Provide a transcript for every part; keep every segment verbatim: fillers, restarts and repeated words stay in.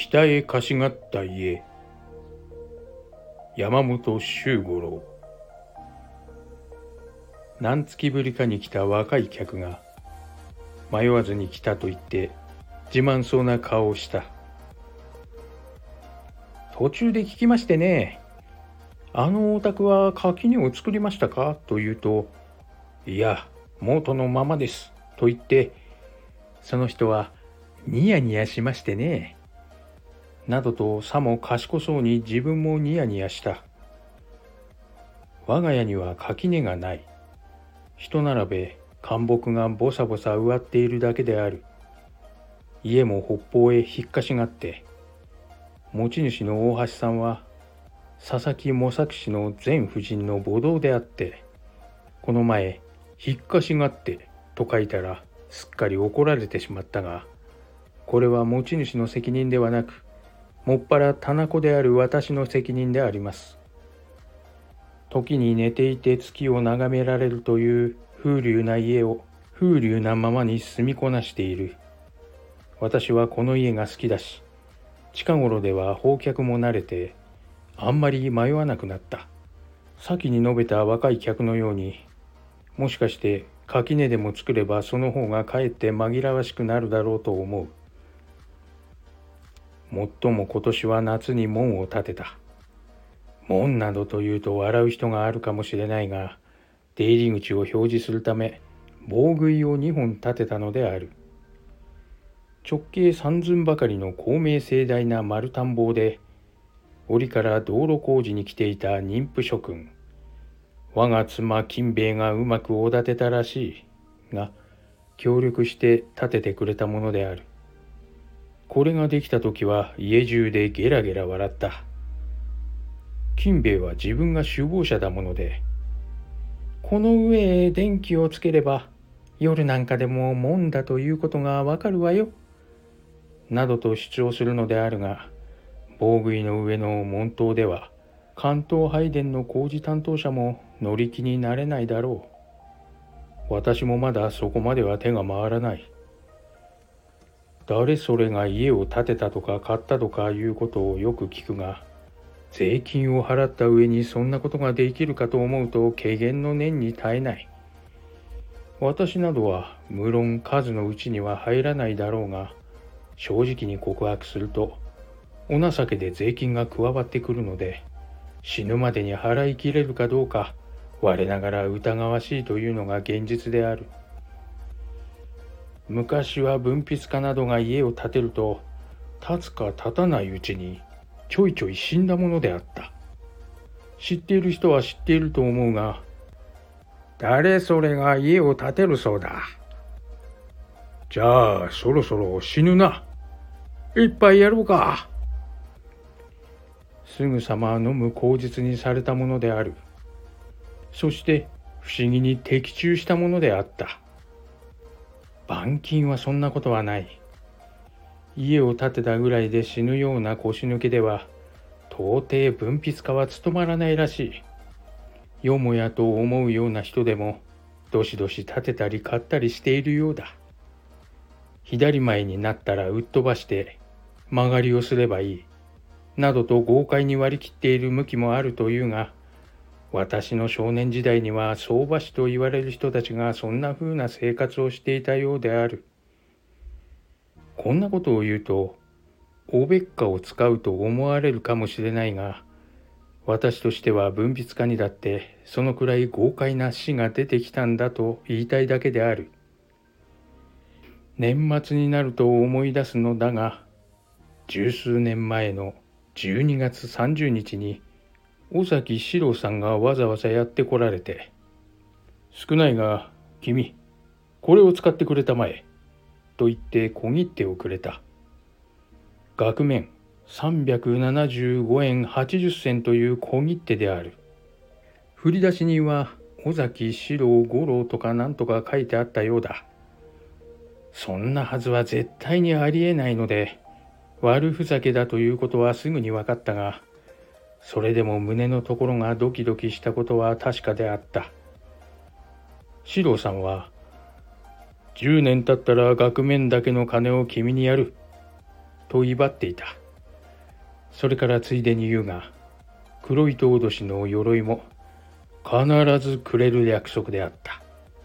北へ貸しがった家。山本周五郎。何月ぶりかに来た若い客が迷わずに来たと言って自慢そうな顔をした。途中で聞きましてね、あのお宅は垣根を作りましたかと言うと、いや、元のままですと言って、その人はニヤニヤしましてね、などとさも賢そうに自分もニヤニヤした。我が家には垣根がない。一並べ干木がボサボサ植わっているだけである。家も北方へ引っかしがって、持ち主の大橋さんは佐々木茂作氏の前夫人の母堂であって、この前引っかしがってと書いたらすっかり怒られてしまったが、これは持ち主の責任ではなく、もっぱら店子である私の責任であります。時に寝ていて月を眺められるという風流な家を風流なままに住みこなしている。私はこの家が好きだし、近頃では放客も慣れて、あんまり迷わなくなった。先に述べた若い客のように、もしかして垣根でも作ればその方がかえって紛らわしくなるだろうと思う。もっとも今年は夏に門を建てた。門などというと笑う人があるかもしれないが、出入り口を表示するため棒杭をにほん立てたのである。直径三寸ばかりの高名盛大な丸田んぼで、折から道路工事に来ていた妊婦諸君、我が妻金兵衛がうまくおだてたらしいが、協力して建ててくれたものである。これができた時は家中でゲラゲラ笑った。金兵衛は自分が首謀者だもので、この上へ電気をつければ夜なんかでも門だということがわかるわよ、などと主張するのであるが、棒杭の上の門頭では関東配電の工事担当者も乗り気になれないだろう。私もまだそこまでは手が回らない。誰それが家を建てたとか買ったとかいうことをよく聞くが、税金を払った上にそんなことができるかと思うと軽減の念に耐えない。私などは無論数のうちには入らないだろうが、正直に告白するとお情けで税金が加わってくるので、死ぬまでに払いきれるかどうか我ながら疑わしいというのが現実である。昔は文筆家などが家を建てると、建つか建たないうちにちょいちょい死んだものであった。知っている人は知っていると思うが、誰それが家を建てるそうだ。じゃあそろそろ死ぬな。一杯やろうか。すぐさま飲む口実にされたものである。そして不思議に的中したものであった。板金はそんなことはない。家を建てたぐらいで死ぬような腰抜けでは到底文筆家は務まらないらしい。よもやと思うような人でもどしどし建てたり買ったりしているようだ。左前になったらうっ飛ばして曲がりをすればいい、などと豪快に割り切っている向きもあるというが、私の少年時代には相場師と言われる人たちがそんな風な生活をしていたようである。こんなことを言うとおべっかを使うと思われるかもしれないが、私としては文筆家にだってそのくらい豪快な詩が出てきたんだと言いたいだけである。年末になると思い出すのだが、十数年前のじゅうにがつさんじゅうにちに尾崎史郎さんがわざわざやってこられて、少ないが君これを使ってくれたまえと言って小切手をくれた。額面さんびゃくななじゅうごえんはちじゅっせんという小切手である。振り出しには尾崎史郎五郎とかなんとか書いてあったようだ。そんなはずは絶対にありえないので、悪ふざけだということはすぐに分かったが、それでも胸のところがドキドキしたことは確かであった。史郎さんは、じゅうねん経ったら額面だけの金を君にやると威張っていた。 それからついでに言うが、黒糸脅しの鎧も必ずくれる約束であった。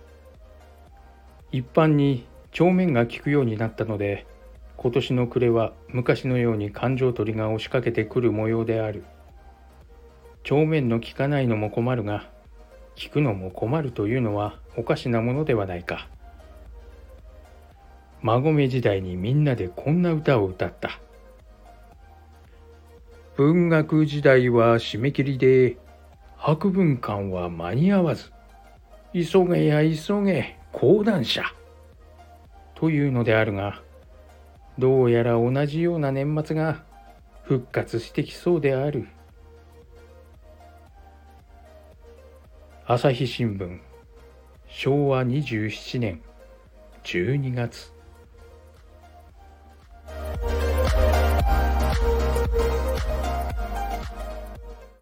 一般に帳面が効くようになったので、今年の暮れは昔のように勘定取りが押しかけてくる模様である。帳面の効かないのも困るが、効くのも困るというのはおかしなものではないか。馬込時代にみんなでこんな歌を歌った。文学時代は締め切りで、博文館は間に合わず、急げや急げ講談社。というのであるが、どうやら同じような年末が復活してきそうである。朝日新聞、しょうわにじゅうななねんじゅうにがつ